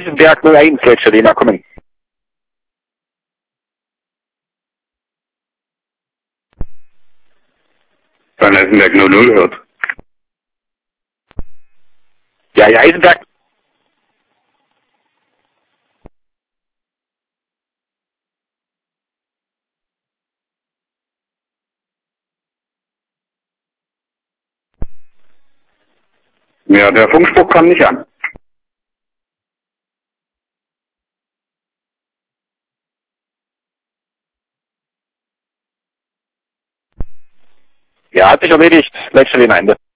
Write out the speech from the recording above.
Eisenberg 01, Letzterlehner, kommen. Von Eisenberg 00 hört. Ja, Eisenberg. Ja, der Funkspruch kam nicht an. Ja, hat sich erledigt. Letzterlehner, Ende.